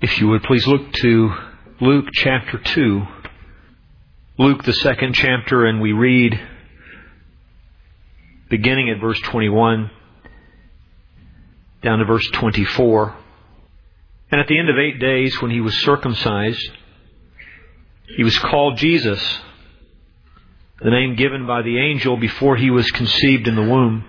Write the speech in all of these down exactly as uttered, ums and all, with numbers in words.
If you would please look to Luke chapter two. Luke the second chapter, and we read beginning at verse twenty-one down to verse twenty-four. And at the end of eight days, when he was circumcised, he was called Jesus, the name given by the angel before he was conceived in the womb.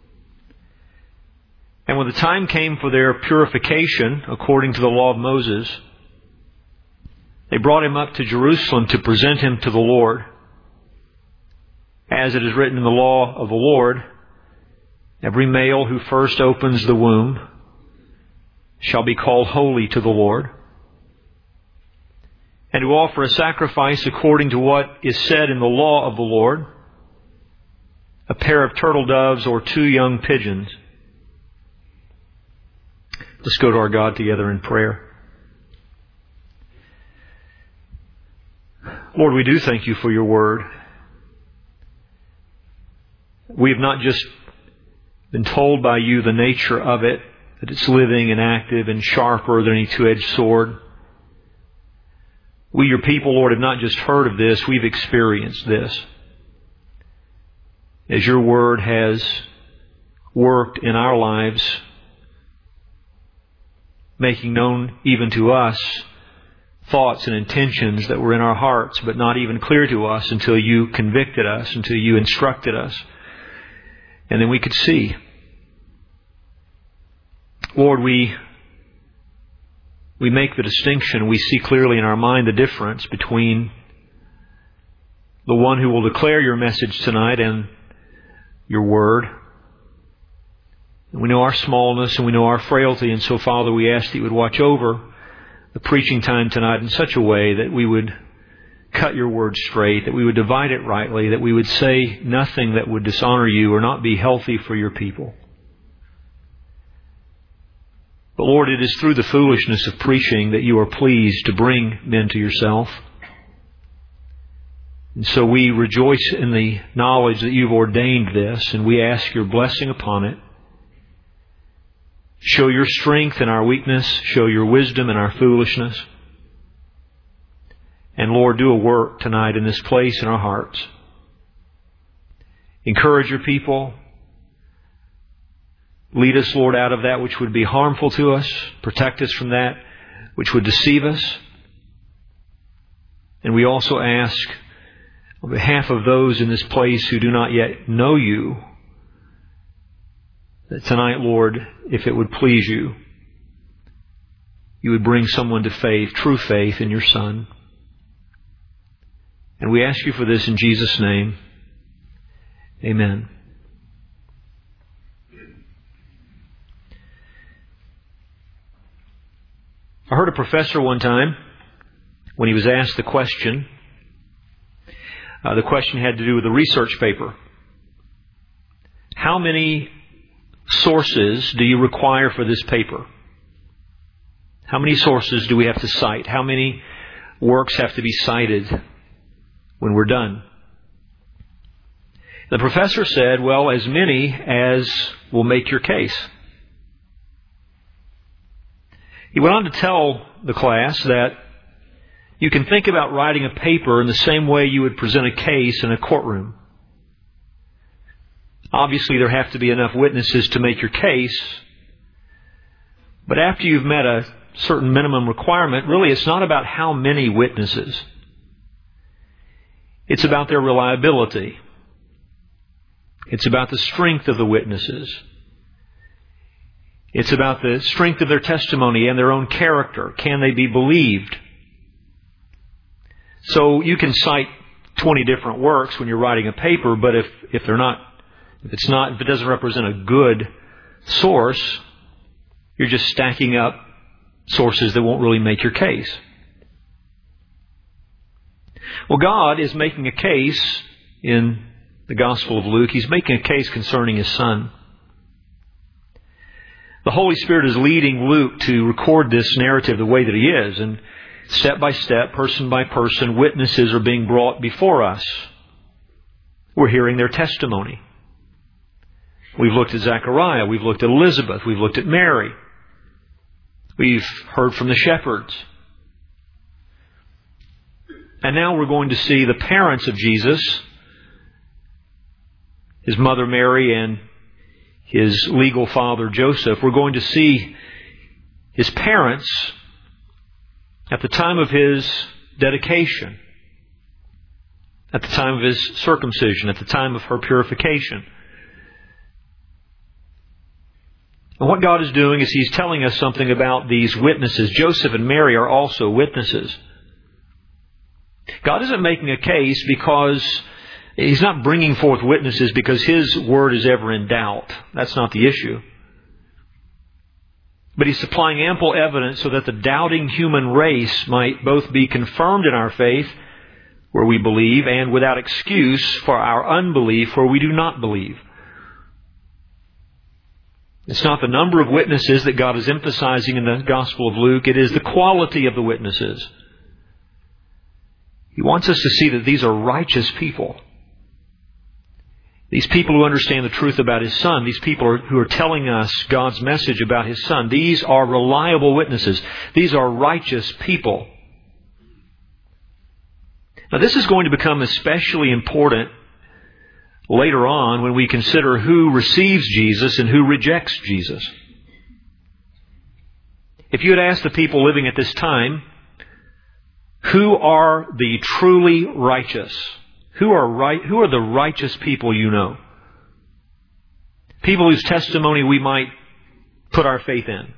And when the time came for their purification, according to the law of Moses, they brought him up to Jerusalem to present him to the Lord. As it is written in the law of the Lord, every male who first opens the womb shall be called holy to the Lord, and to offer a sacrifice according to what is said in the law of the Lord, a pair of turtle doves or two young pigeons. Let's go to our God together in prayer. Lord, we do thank you for your word. We have not just been told by you the nature of it, that it's living and active and sharper than any two-edged sword. We, your people, Lord, have not just heard of this, we've experienced this. As your word has worked in our lives, making known even to us thoughts and intentions that were in our hearts, but not even clear to us until you convicted us, until you instructed us. And then we could see. Lord, we we make the distinction. We see clearly in our mind the difference between the one who will declare your message tonight and your word. We know our smallness and we know our frailty, and so, Father, we ask that you would watch over the preaching time tonight in such a way that we would cut your word straight, that we would divide it rightly, that we would say nothing that would dishonor you or not be healthy for your people. But Lord, it is through the foolishness of preaching that you are pleased to bring men to yourself. And so we rejoice in the knowledge that you've ordained this, and we ask your blessing upon it. Show your strength in our weakness. Show your wisdom in our foolishness. And Lord, do a work tonight in this place in our hearts. Encourage your people. Lead us, Lord, out of that which would be harmful to us. Protect us from that which would deceive us. And we also ask, on behalf of those in this place who do not yet know you, that tonight, Lord, if it would please you, you would bring someone to faith, true faith in your Son. And we ask you for this in Jesus' name. Amen. I heard a professor one time, when he was asked the question, uh, the question had to do with a research paper. How many sources do you require for this paper? How many sources do we have to cite? How many works have to be cited when we're done? The professor said, well, as many as will make your case. He went on to tell the class that you can think about writing a paper in the same way you would present a case in a courtroom. Obviously, there have to be enough witnesses to make your case. But after you've met a certain minimum requirement, really it's not about how many witnesses. It's about their reliability. It's about the strength of the witnesses. It's about the strength of their testimony and their own character. Can they be believed? So you can cite twenty different works when you're writing a paper, but if, if they're not If it's not, if it doesn't represent a good source, you're just stacking up sources that won't really make your case. Well, God is making a case in the Gospel of Luke. He's making a case concerning His Son. The Holy Spirit is leading Luke to record this narrative the way that he is. And step by step, person by person, witnesses are being brought before us. We're hearing their testimony. We've looked at Zechariah. We've looked at Elizabeth. We've looked at Mary. We've heard from the shepherds. And now we're going to see the parents of Jesus, His mother Mary and His legal father Joseph. We're going to see His parents at the time of His dedication, at the time of His circumcision, at the time of her purification. And what God is doing is He's telling us something about these witnesses. Joseph and Mary are also witnesses. God isn't making a case because He's not bringing forth witnesses because His word is ever in doubt. That's not the issue. But He's supplying ample evidence so that the doubting human race might both be confirmed in our faith, where we believe, and without excuse for our unbelief, where we do not believe. It's not the number of witnesses that God is emphasizing in the Gospel of Luke. It is the quality of the witnesses. He wants us to see that these are righteous people. These people who understand the truth about His Son, these people who are telling us God's message about His Son, these are reliable witnesses. These are righteous people. Now, this is going to become especially important later on when we consider who receives Jesus and who rejects Jesus. If you had asked the people living at this time, who are the truly righteous? Who are right? Who are the righteous people you know? People whose testimony we might put our faith in.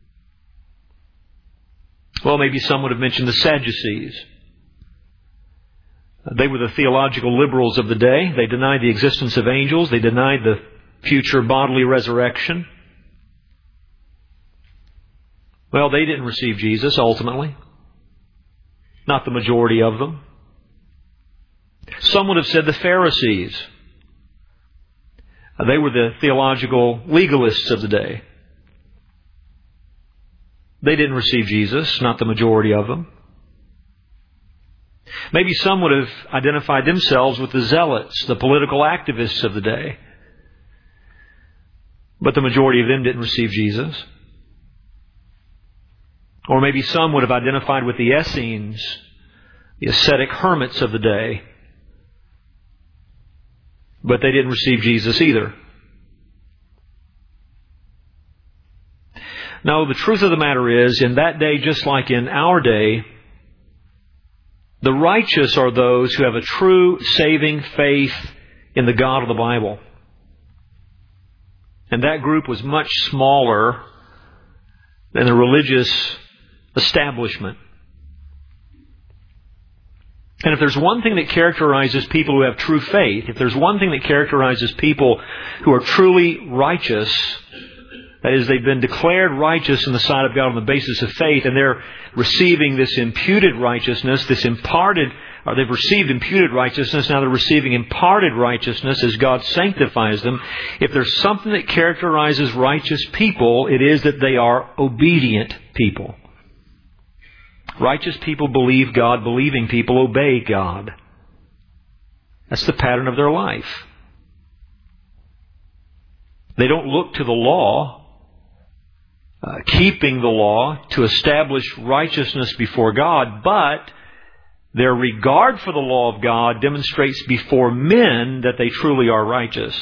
Well, maybe some would have mentioned the Sadducees. They were the theological liberals of the day. They denied the existence of angels. They denied the future bodily resurrection. Well, they didn't receive Jesus ultimately. Not the majority of them. Some would have said the Pharisees. They were the theological legalists of the day. They didn't receive Jesus, not the majority of them. Maybe some would have identified themselves with the zealots, the political activists of the day. But the majority of them didn't receive Jesus. Or maybe some would have identified with the Essenes, the ascetic hermits of the day. But they didn't receive Jesus either. No, the truth of the matter is, in that day, just like in our day, the righteous are those who have a true saving faith in the God of the Bible. And that group was much smaller than the religious establishment. And if there's one thing that characterizes people who have true faith, if there's one thing that characterizes people who are truly righteous, that is, they've been declared righteous in the sight of God on the basis of faith, and they're receiving this imputed righteousness, this imparted, or they've received imputed righteousness, now they're receiving imparted righteousness as God sanctifies them. If there's something that characterizes righteous people, it is that they are obedient people. Righteous people believe God. Believing people obey God. That's the pattern of their life. They don't look to the law, uh, keeping the law to establish righteousness before God, but their regard for the law of God demonstrates before men that they truly are righteous.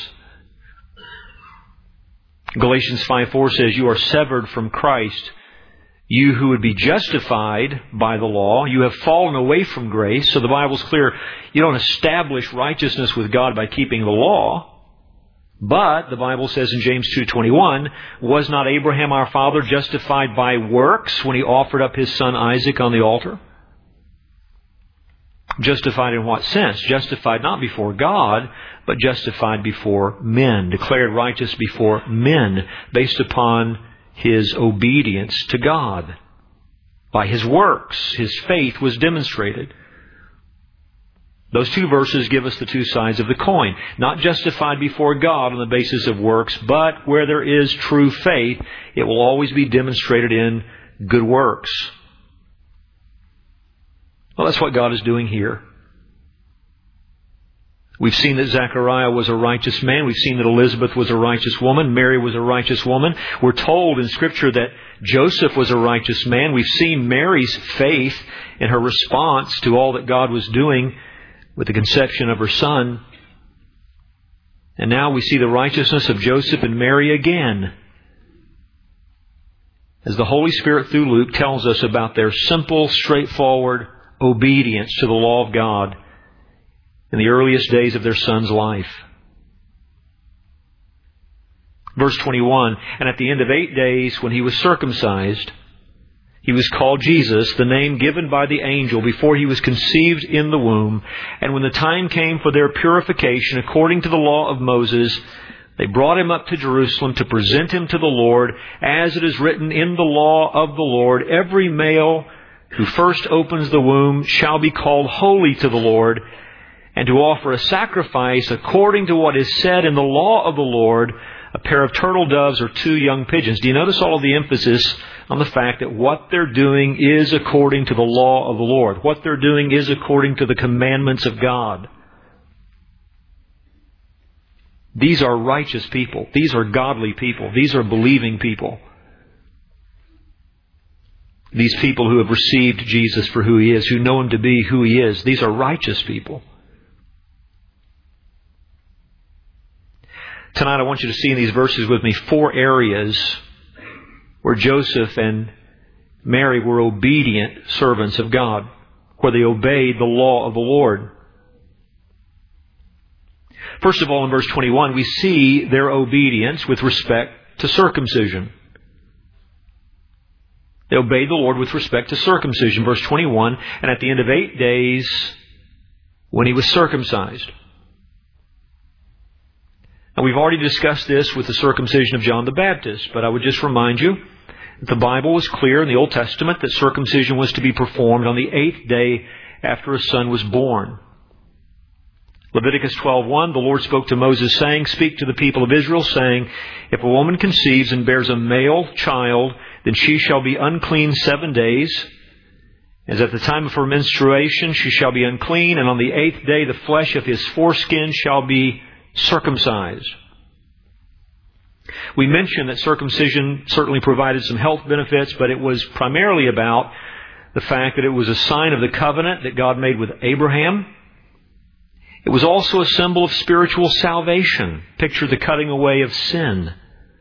Galatians five four says, "You are severed from Christ. You who would be justified by the law, you have fallen away from grace." So the Bible's clear. You don't establish righteousness with God by keeping the law. But the Bible says in James two twenty-one, "Was not Abraham our father justified by works when he offered up his son Isaac on the altar?" Justified in what sense? Justified not before God, but justified before men. Declared righteous before men based upon his obedience to God. By his works, his faith was demonstrated. Those two verses give us the two sides of the coin. Not justified before God on the basis of works, but where there is true faith, it will always be demonstrated in good works. Well, that's what God is doing here. We've seen that Zechariah was a righteous man. We've seen that Elizabeth was a righteous woman. Mary was a righteous woman. We're told in Scripture that Joseph was a righteous man. We've seen Mary's faith in her response to all that God was doing with the conception of her son. And now we see the righteousness of Joseph and Mary again, as the Holy Spirit through Luke tells us about their simple, straightforward obedience to the law of God in the earliest days of their son's life. Verse twenty-one, and at the end of eight days, when he was circumcised, he was called Jesus, the name given by the angel before he was conceived in the womb. And when the time came for their purification according to the law of Moses, they brought him up to Jerusalem to present him to the Lord, as it is written in the law of the Lord, every male who first opens the womb shall be called holy to the Lord, and to offer a sacrifice according to what is said in the law of the Lord, a pair of turtle doves or two young pigeons. Do you notice all of the emphasis on the fact that what they're doing is according to the law of the Lord? What they're doing is according to the commandments of God. These are righteous people. These are godly people. These are believing people. These people who have received Jesus for who He is, who know Him to be who He is. These are righteous people. Tonight I want you to see in these verses with me four areas where Joseph and Mary were obedient servants of God, where they obeyed the law of the Lord. First of all, in verse twenty-one, we see their obedience with respect to circumcision. They obeyed the Lord with respect to circumcision. Verse twenty-one, and at the end of eight days, when he was circumcised. Now, we've already discussed this with the circumcision of John the Baptist, but I would just remind you that the Bible was clear in the Old Testament that circumcision was to be performed on the eighth day after a son was born. Leviticus twelve one, the Lord spoke to Moses, saying, speak to the people of Israel, saying, if a woman conceives and bears a male child, then she shall be unclean seven days. As at the time of her menstruation she shall be unclean, and on the eighth day the flesh of his foreskin shall be circumcised. We mentioned that circumcision certainly provided some health benefits, but it was primarily about the fact that it was a sign of the covenant that God made with Abraham. It was also a symbol of spiritual salvation. Picture the cutting away of sin.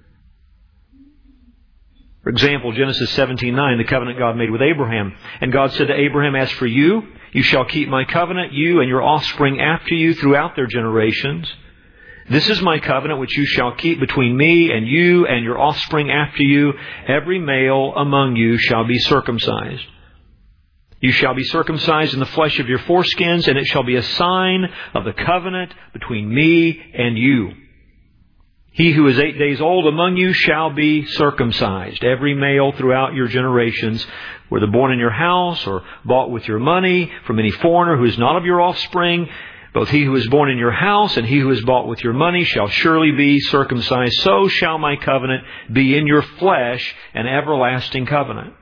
For example, Genesis seventeen nine, the covenant God made with Abraham. And God said to Abraham, as for you, you shall keep my covenant, you and your offspring after you throughout their generations. This is my covenant which you shall keep between me and you and your offspring after you. Every male among you shall be circumcised. You shall be circumcised in the flesh of your foreskins, and it shall be a sign of the covenant between me and you. He who is eight days old among you shall be circumcised. Every male throughout your generations, whether born in your house or bought with your money from any foreigner who is not of your offspring, both he who is born in your house and he who is bought with your money shall surely be circumcised. So shall my covenant be in your flesh, an everlasting covenant.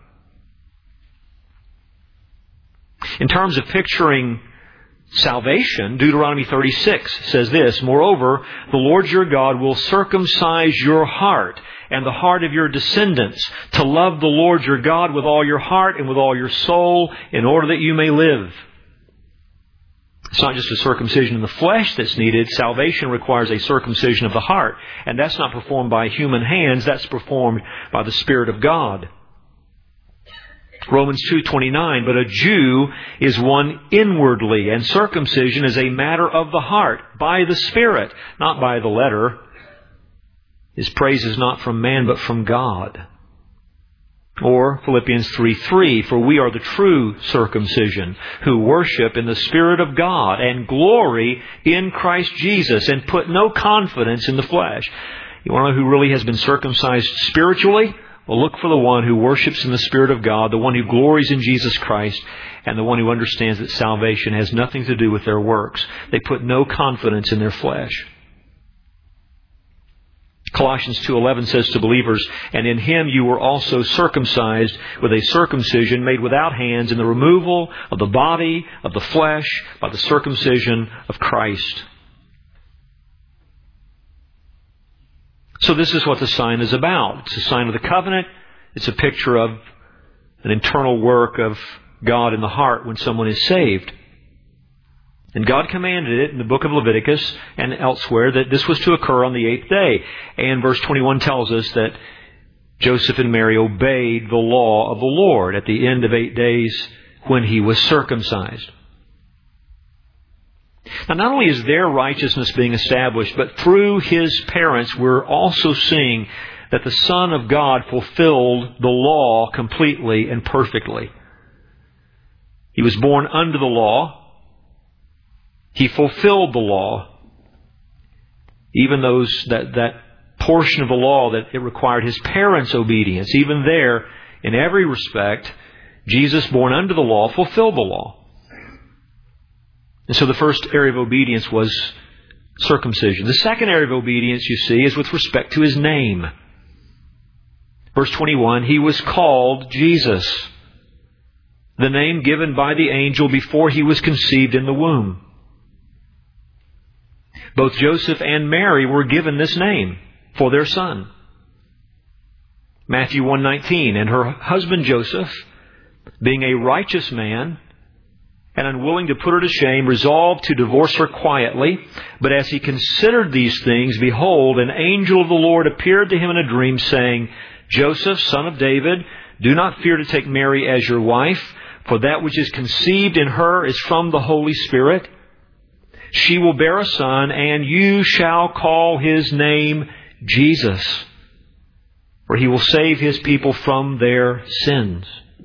In terms of picturing salvation, Deuteronomy thirty-six says this, moreover, the Lord your God will circumcise your heart and the heart of your descendants to love the Lord your God with all your heart and with all your soul, in order that you may live. It's not just a circumcision in the flesh that's needed. Salvation requires a circumcision of the heart. And that's not performed by human hands. That's performed by the Spirit of God. Romans two twenty-nine, but a Jew is one inwardly, and circumcision is a matter of the heart, by the Spirit, not by the letter. His praise is not from man, but from God. Or Philippians three three, for we are the true circumcision, who worship in the Spirit of God and glory in Christ Jesus, and put no confidence in the flesh. You want to know who really has been circumcised spiritually? Well, look for the one who worships in the Spirit of God, the one who glories in Jesus Christ, and the one who understands that salvation has nothing to do with their works. They put no confidence in their flesh. Colossians two eleven says to believers, and in Him you were also circumcised with a circumcision made without hands, in the removal of the body of the flesh by the circumcision of Christ. So this is what the sign is about. It's a sign of the covenant. It's a picture of an internal work of God in the heart when someone is saved. And God commanded it in the book of Leviticus and elsewhere that this was to occur on the eighth day. And verse twenty-one tells us that Joseph and Mary obeyed the law of the Lord at the end of eight days when he was circumcised. Now, not only is their righteousness being established, but through his parents, we're also seeing that the Son of God fulfilled the law completely and perfectly. He was born under the law. He fulfilled the law. Even those, that, that portion of the law that it required his parents' obedience, even there, in every respect, Jesus, born under the law, fulfilled the law. And so the first area of obedience was circumcision. The second area of obedience, you see, is with respect to his name. Verse twenty-one, he was called Jesus, the name given by the angel before he was conceived in the womb. Both Joseph and Mary were given this name for their son. Matthew one nineteen, and her husband Joseph, being a righteous man and unwilling to put her to shame, resolved to divorce her quietly. But as he considered these things, behold, an angel of the Lord appeared to him in a dream, saying, Joseph, son of David, do not fear to take Mary as your wife, for that which is conceived in her is from the Holy Spirit. She will bear a son, and you shall call his name Jesus, for he will save his people from their sins.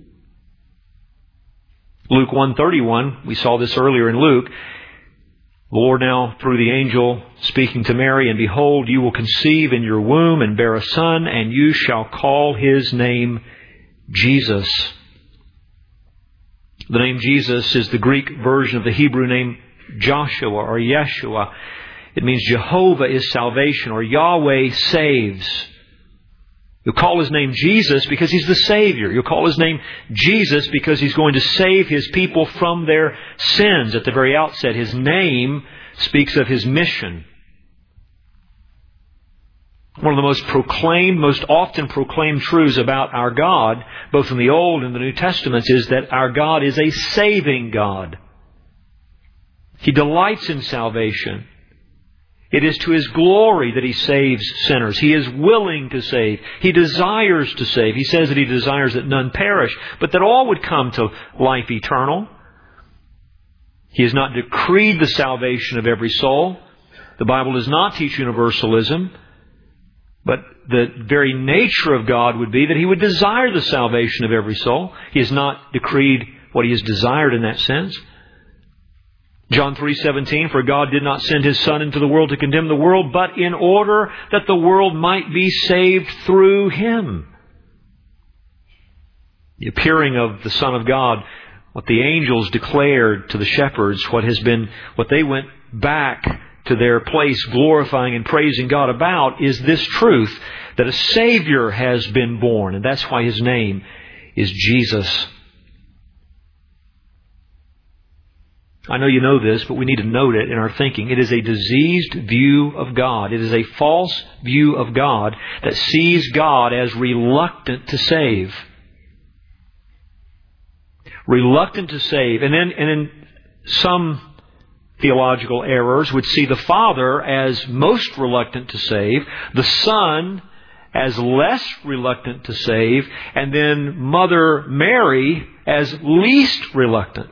Luke one thirty-one, we saw this earlier in Luke. The Lord now, through the angel, speaking to Mary, and behold, you will conceive in your womb and bear a son, and you shall call his name Jesus. The name Jesus is the Greek version of the Hebrew name Joshua or Yeshua. It means Jehovah is salvation, or Yahweh saves. You'll call his name Jesus because he's the Savior. You'll call his name Jesus because he's going to save his people from their sins. At the very outset, his name speaks of his mission. One of the most proclaimed, most often proclaimed truths about our God, both in the Old and the New Testaments, is that our God is a saving God. He delights in salvation. It is to his glory that he saves sinners. He is willing to save. He desires to save. He says that he desires that none perish, but that all would come to life eternal. He has not decreed the salvation of every soul. The Bible does not teach universalism, but the very nature of God would be that he would desire the salvation of every soul. He has not decreed what he has desired in that sense. John three seventeen, for God did not send his Son into the world to condemn the world, but in order that the world might be saved through him. The appearing of the Son of God, what the angels declared to the shepherds, what has been, what they went back to their place glorifying and praising God about, is this truth that a Savior has been born, and that's why his name is Jesus. I know you know this, but we need to note it in our thinking. It is a diseased view of God. It is a false view of God that sees God as reluctant to save. Reluctant to save. And then, and then some theological errors would see the Father as most reluctant to save, the Son as less reluctant to save, and then Mother Mary as least reluctant.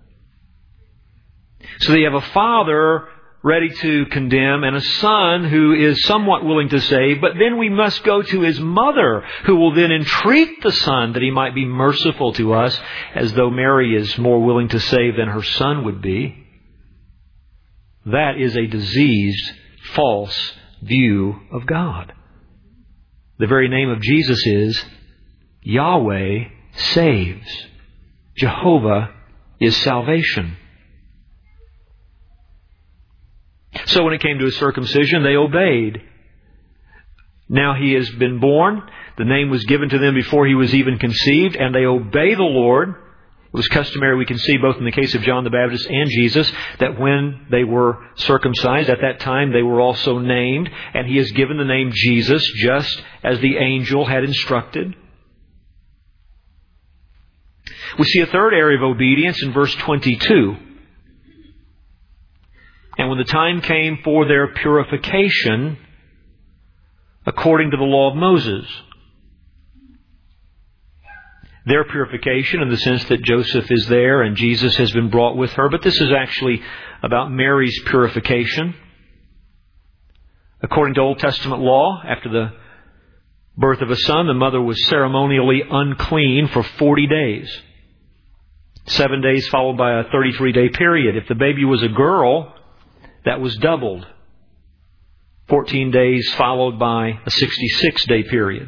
So they have a father ready to condemn and a son who is somewhat willing to save, but then we must go to his mother, who will then entreat the son that he might be merciful to us, as though Mary is more willing to save than her son would be. That is a diseased, false view of God. The very name of Jesus is Yahweh saves. Jehovah is salvation. So when it came to his circumcision, they obeyed. Now he has been born. The name was given to them before he was even conceived, and they obey the Lord It was customary, we can see both in the case of John the Baptist and Jesus, that when they were circumcised, at that time they were also named, and He is given the name Jesus just as the angel had instructed. We see a third area of obedience in verse twenty-two. And when the time came for their purification, according to the law of Moses. Their purification in the sense that Joseph is there and Jesus has been brought with her. But this is actually about Mary's purification. According to Old Testament law, after the birth of a son, the mother was ceremonially unclean for forty days. Seven days followed by a thirty-three day period. If the baby was a girl, that was doubled. fourteen days followed by a sixty-six day period.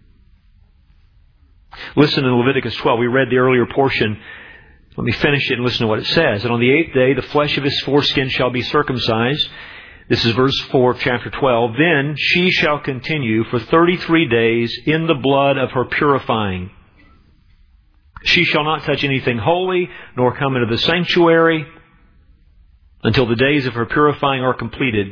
Listen in Leviticus twelve. We read the earlier portion. Let me finish it and listen to what it says. And on the eighth day, the flesh of his foreskin shall be circumcised. This is verse four of chapter twelve. Then she shall continue for thirty-three days in the blood of her purifying. She shall not touch anything holy, nor come into the sanctuary until the days of her purifying are completed.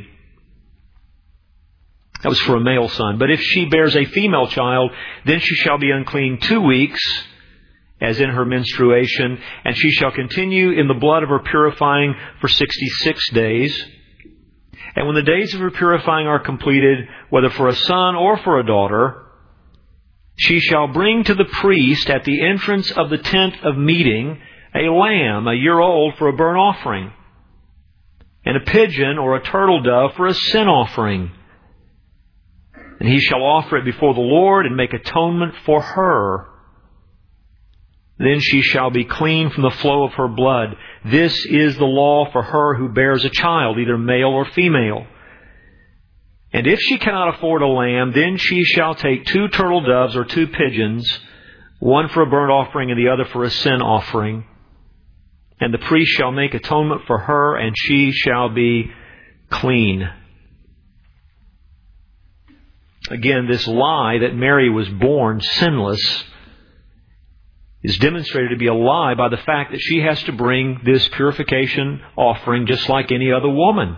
That was for a male son. But if she bears a female child, then she shall be unclean two weeks, as in her menstruation, and she shall continue in the blood of her purifying for sixty-six days. And when the days of her purifying are completed, whether for a son or for a daughter, she shall bring to the priest at the entrance of the tent of meeting a lamb, a year old, for a burnt offering, and a pigeon or a turtle dove for a sin offering. And he shall offer it before the Lord and make atonement for her. Then she shall be clean from the flow of her blood. This is the law for her who bears a child, either male or female. And if she cannot afford a lamb, then she shall take two turtle doves or two pigeons, one for a burnt offering and the other for a sin offering. And the priest shall make atonement for her, and she shall be clean. Again, this lie that Mary was born sinless is demonstrated to be a lie by the fact that she has to bring this purification offering just like any other woman.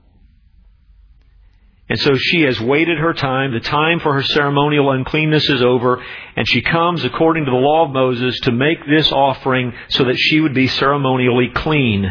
And so she has waited her time. The time for her ceremonial uncleanness is over, and she comes according to the law of Moses to make this offering so that she would be ceremonially clean.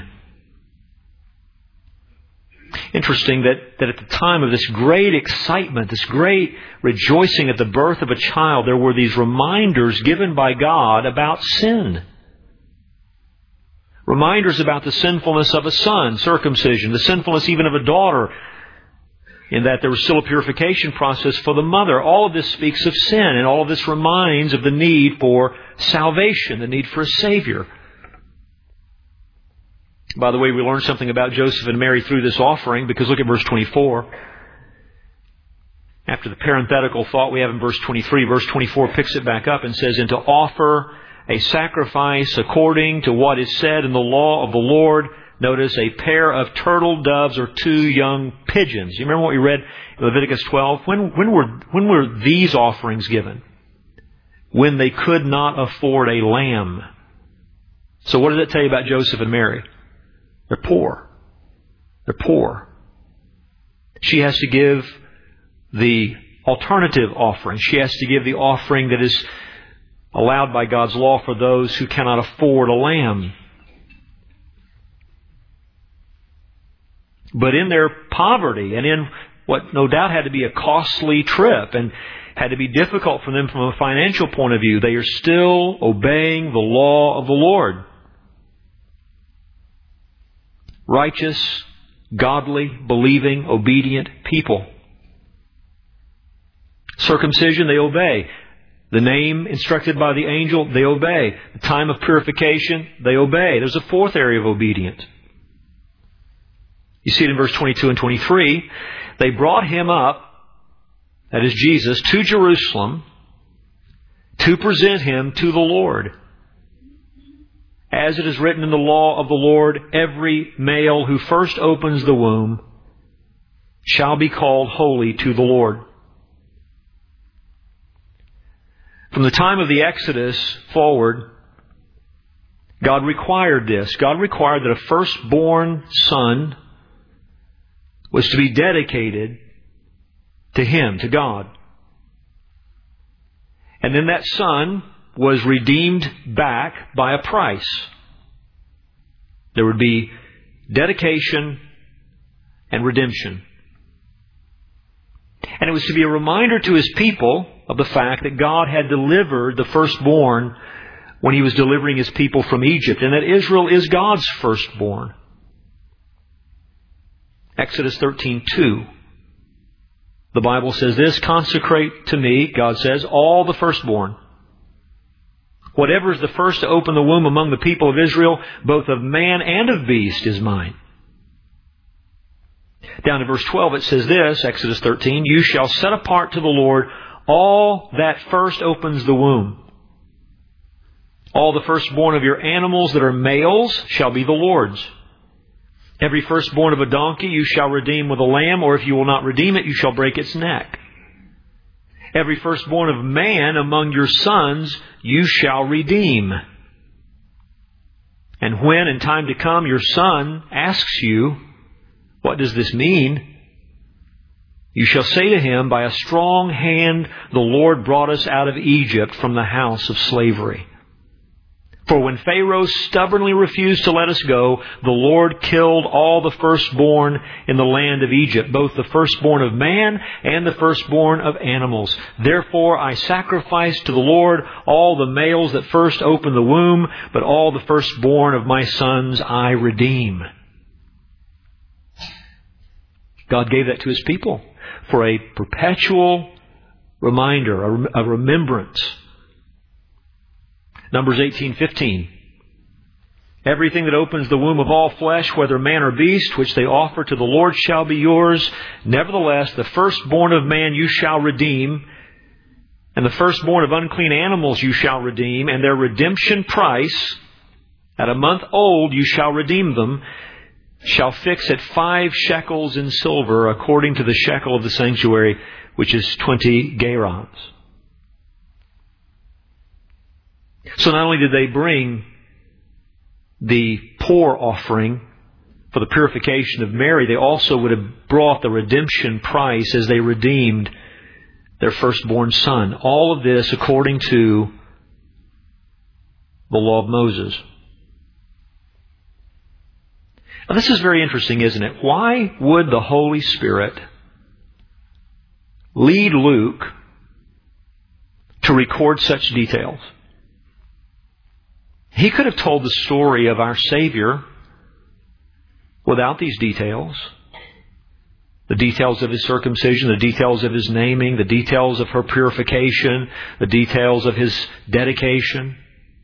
Interesting that, that at the time of this great excitement, this great rejoicing at the birth of a child, there were these reminders given by God about sin. Reminders about the sinfulness of a son, circumcision, the sinfulness even of a daughter, in that there was still a purification process for the mother. All of this speaks of sin, and all of this reminds of the need for salvation, the need for a Savior. By the way, we learn something about Joseph and Mary through this offering, because look at verse twenty-four. After the parenthetical thought we have in verse twenty-three, verse twenty-four picks it back up and says, "And to offer a sacrifice according to what is said in the law of the Lord," notice, "a pair of turtle doves or two young pigeons." You remember what we read in Leviticus twelve? When, when, were, when were these offerings given? When they could not afford a lamb. So what does that tell you about Joseph and Mary? They're poor. They're poor. She has to give the alternative offering. She has to give the offering that is allowed by God's law for those who cannot afford a lamb. But in their poverty and in what no doubt had to be a costly trip and had to be difficult for them from a financial point of view, they are still obeying the law of the Lord. Righteous, godly, believing, obedient people. Circumcision, they obey. The name instructed by the angel, they obey. The time of purification, they obey. There's a fourth area of obedience. You see it in verse twenty-two and twenty-three. They brought him up, that is Jesus, to Jerusalem to present him to the Lord. As it is written in the law of the Lord, every male who first opens the womb shall be called holy to the Lord. From the time of the Exodus forward, God required this. God required that a firstborn son was to be dedicated to Him, to God. And then that son was redeemed back by a price. There would be dedication and redemption. And it was to be a reminder to His people of the fact that God had delivered the firstborn when He was delivering His people from Egypt, and that Israel is God's firstborn. Exodus thirteen two. The Bible says this, "Consecrate to me," God says, "all the firstborn. Whatever is the first to open the womb among the people of Israel, both of man and of beast, is mine." Down to verse twelve it says this, Exodus thirteen, "You shall set apart to the Lord all that first opens the womb. All the firstborn of your animals that are males shall be the Lord's. Every firstborn of a donkey you shall redeem with a lamb, or if you will not redeem it, you shall break its neck. Every firstborn of man among your sons you shall redeem. And when in time to come your son asks you, 'What does this mean?' you shall say to him, 'By a strong hand the Lord brought us out of Egypt from the house of slavery. For when Pharaoh stubbornly refused to let us go, the Lord killed all the firstborn in the land of Egypt, both the firstborn of man and the firstborn of animals. Therefore I sacrifice to the Lord all the males that first open the womb, but all the firstborn of my sons I redeem.'" God gave that to His people for a perpetual reminder, a remembrance. Numbers eighteen fifteen. "Everything that opens the womb of all flesh, whether man or beast, which they offer to the Lord, shall be yours. Nevertheless, the firstborn of man you shall redeem, and the firstborn of unclean animals you shall redeem, and their redemption price, at a month old you shall redeem them, shall fix at five shekels in silver, according to the shekel of the sanctuary, which is twenty gerahs." So not only did they bring the pour offering for the purification of Mary, they also would have brought the redemption price as they redeemed their firstborn son. All of this according to the law of Moses. Now, this is very interesting, isn't it? Why would the Holy Spirit lead Luke to record such details? He could have told the story of our Savior without these details. The details of His circumcision, the details of His naming, the details of her purification, the details of His dedication.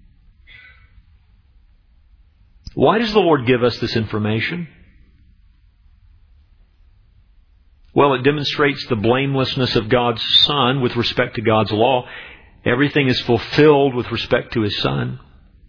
Why does the Lord give us this information? Well, it demonstrates the blamelessness of God's Son with respect to God's law. Everything is fulfilled with respect to His Son.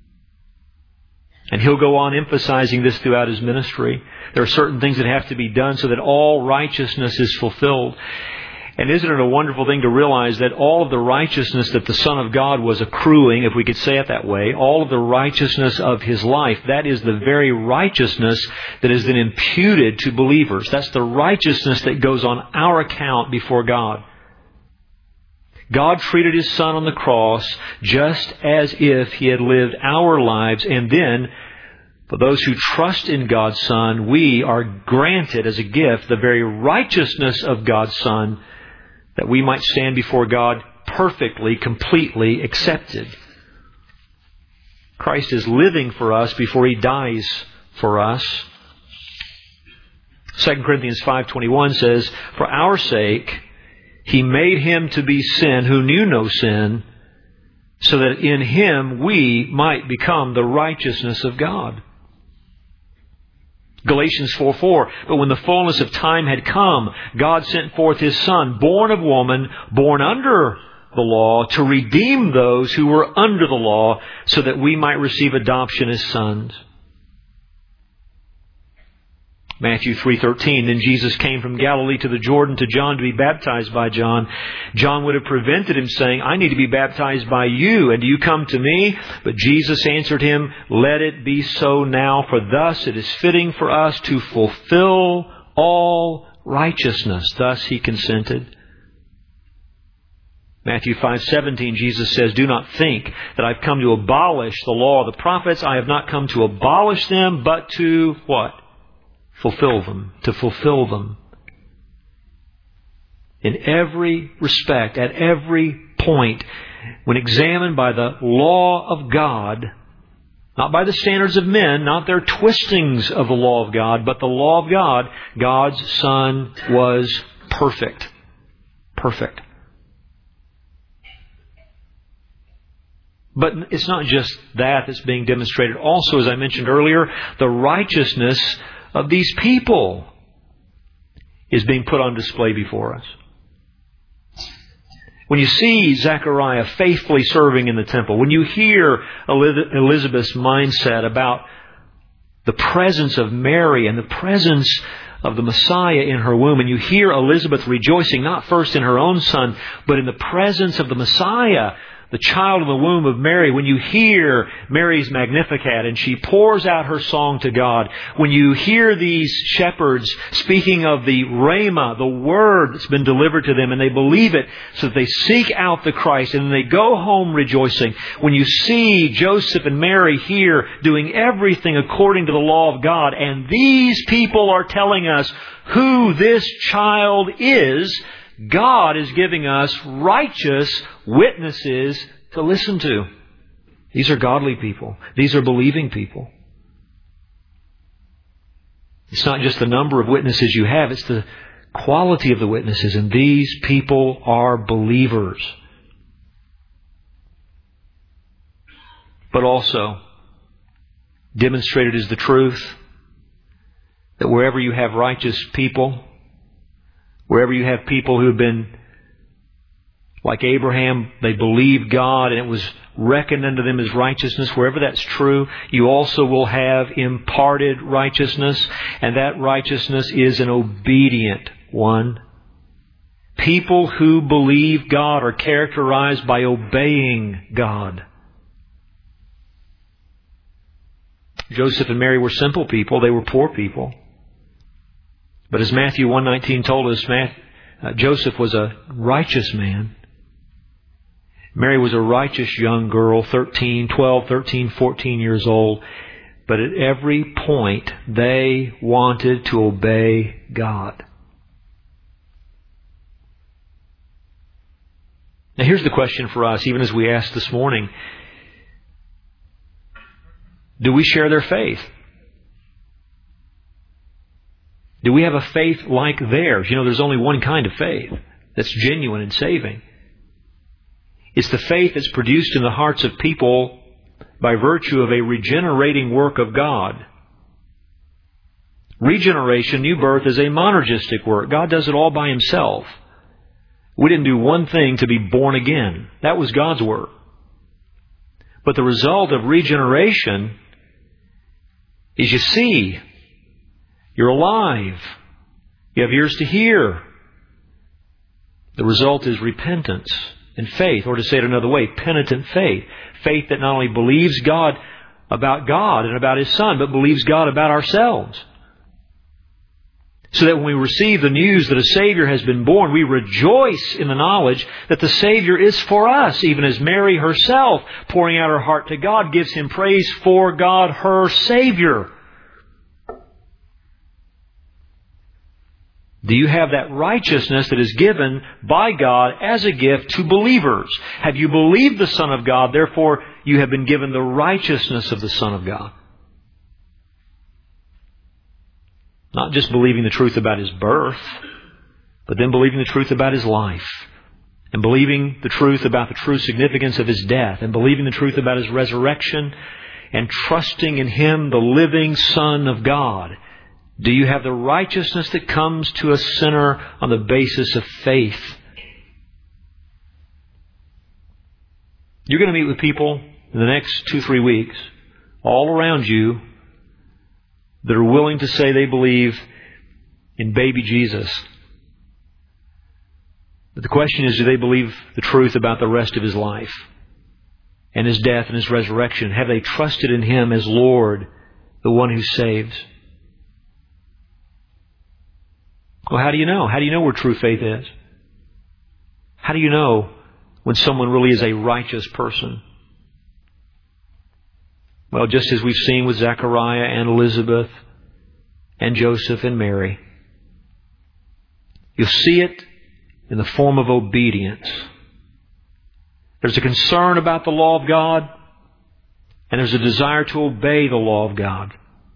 And He'll go on emphasizing this throughout His ministry. There are certain things that have to be done so that all righteousness is fulfilled. And isn't it a wonderful thing to realize that all of the righteousness that the Son of God was accruing, if we could say it that way, all of the righteousness of His life, that is the very righteousness that is then imputed to believers. That's the righteousness that goes on our account before God. God treated His Son on the cross just as if He had lived our lives, and then, for those who trust in God's Son, we are granted as a gift the very righteousness of God's Son, that we might stand before God perfectly, completely accepted. Christ is living for us before He dies for us. Second Corinthians five twenty-one says, "For our sake He made Him to be sin who knew no sin, so that in Him we might become the righteousness of God." Galatians four four, "But when the fullness of time had come, God sent forth His Son, born of woman, born under the law, to redeem those who were under the law, so that we might receive adoption as sons." Matthew three thirteen, then Jesus came from Galilee to the Jordan to John to be baptized by John. John would have prevented him, saying, I need to be baptized by you, and do you come to me? But Jesus answered him, let it be so now, for thus it is fitting for us to fulfill all righteousness. Thus he consented. Matthew five seventeen, Jesus says, do not think that I've come to abolish the law of the prophets. I have not come to abolish them, but to what? Fulfill them. To fulfill them. In every respect, at every point, when examined by the law of God, not by the standards of men, not their twistings of the law of God, but the law of God, God's Son was perfect. Perfect. But it's not just that that's being demonstrated. Also, as I mentioned earlier, the righteousness of these people is being put on display before us. When you see Zechariah faithfully serving in the temple, when you hear Elizabeth's mindset about the presence of Mary and the presence of the Messiah in her womb, and you hear Elizabeth rejoicing not first in her own son, but in the presence of the Messiah, the child in the womb of Mary, when you hear Mary's Magnificat and she pours out her song to God, when you hear these shepherds speaking of the Rhema, the word that's been delivered to them, and they believe it so that they seek out the Christ and they go home rejoicing, when you see Joseph and Mary here doing everything according to the law of God, and these people are telling us who this child is, God is giving us righteous witnesses to listen to. These are godly people. These are believing people. It's not just the number of witnesses you have, it's the quality of the witnesses. And these people are believers. But also, demonstrated is the truth that wherever you have righteous people, wherever you have people who have been like Abraham, they believed God and it was reckoned unto them as righteousness. Wherever that's true, you also will have imparted righteousness, and that righteousness is an obedient one. People who believe God are characterized by obeying God. Joseph and Mary were simple people. They were poor people. But as Matthew one nineteen told us, uh, Joseph was a righteous man. Mary was a righteous young girl, thirteen, twelve, thirteen, fourteen years old. But at every point, they wanted to obey God. Now here's the question for us, even as we asked this morning. Do we share their faith? Do we have a faith like theirs? You know, there's only one kind of faith that's genuine and saving. It's the faith that's produced in the hearts of people by virtue of a regenerating work of God. Regeneration, new birth, is a monergistic work. God does it all by Himself. We didn't do one thing to be born again. That was God's work. But the result of regeneration is you see. You're alive. You have ears to hear. The result is repentance and faith, or to say it another way, penitent faith. Faith that not only believes God about God and about His Son, but believes God about ourselves. So that when we receive the news that a Savior has been born, we rejoice in the knowledge that the Savior is for us, even as Mary herself, pouring out her heart to God, gives Him praise for God, her Savior. Do you have that righteousness that is given by God as a gift to believers? Have you believed the Son of God, therefore you have been given the righteousness of the Son of God? Not just believing the truth about His birth, but then believing the truth about His life. And believing the truth about the true significance of His death. And believing the truth about His resurrection. And trusting in Him, the living Son of God. Do you have the righteousness that comes to a sinner on the basis of faith? You're going to meet with people in the next two, three weeks, all around you, that are willing to say they believe in baby Jesus. But the question is, do they believe the truth about the rest of His life and His death and His resurrection? Have they trusted in Him as Lord, the one who saves? Well, how do you know? How do you know where true faith is? How do you know when someone really is a righteous person? Well, just as we've seen with Zechariah and Elizabeth and Joseph and Mary, you'll see it in the form of obedience. There's a concern about the law of God, and there's a desire to obey the law of God.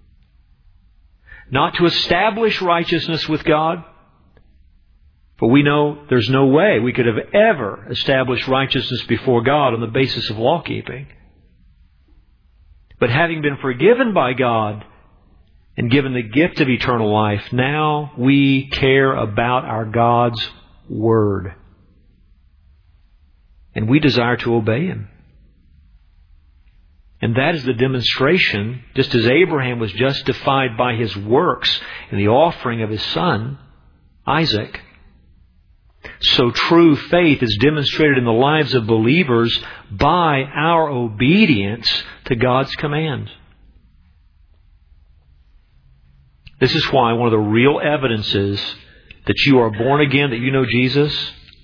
Not to establish righteousness with God, for we know there's no way we could have ever established righteousness before God on the basis of law keeping. But having been forgiven by God and given the gift of eternal life, now we care about our God's Word. And we desire to obey Him. And that is the demonstration, just as Abraham was justified by his works in the offering of his son, Isaac, so true faith is demonstrated in the lives of believers by our obedience to God's commands. This is why one of the real evidences that you are born again, that you know Jesus,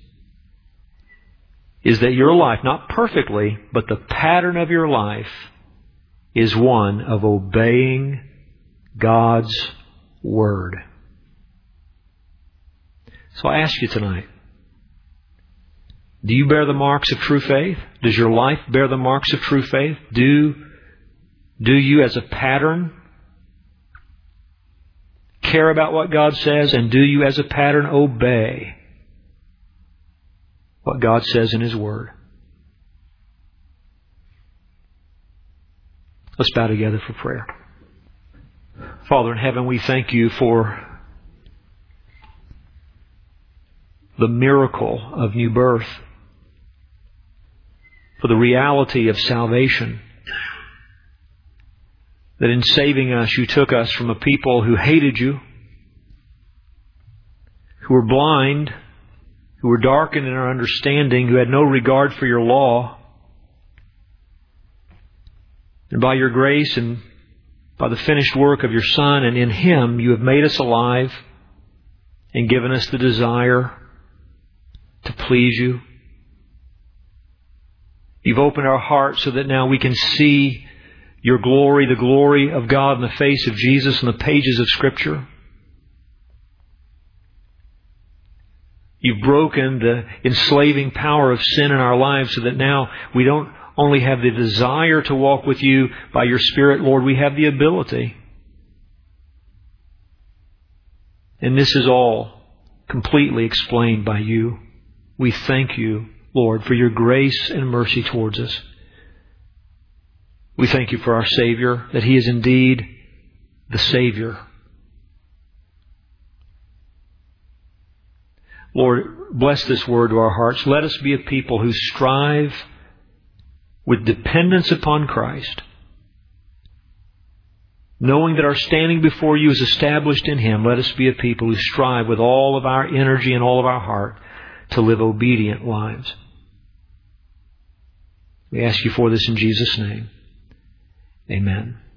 is that your life, not perfectly, but the pattern of your life is one of obeying God's Word. So I ask you tonight, do you bear the marks of true faith? Does your life bear the marks of true faith? Do, do you as a pattern care about what God says, and do you as a pattern obey what God says in His Word? Let's bow together for prayer. Father in heaven, we thank You for the miracle of new birth, for the reality of salvation, that in saving us, You took us from a people who hated You, who were blind, who were darkened in our understanding, who had no regard for Your law. And by Your grace and by the finished work of Your Son, and in Him, You have made us alive and given us the desire to please You. You've opened our hearts so that now we can see Your glory, the glory of God in the face of Jesus in the pages of Scripture. You've broken the enslaving power of sin in our lives so that now we don't only have the desire to walk with You by Your Spirit, Lord, we have the ability. And this is all completely explained by You. We thank You, Lord, for Your grace and mercy towards us. We thank You for our Savior, that He is indeed the Savior. Lord, bless this word to our hearts. Let us be a people who strive with dependence upon Christ, knowing that our standing before You is established in Him. Let us be a people who strive with all of our energy and all of our heart to live obedient lives. We ask You for this in Jesus' name. Amen.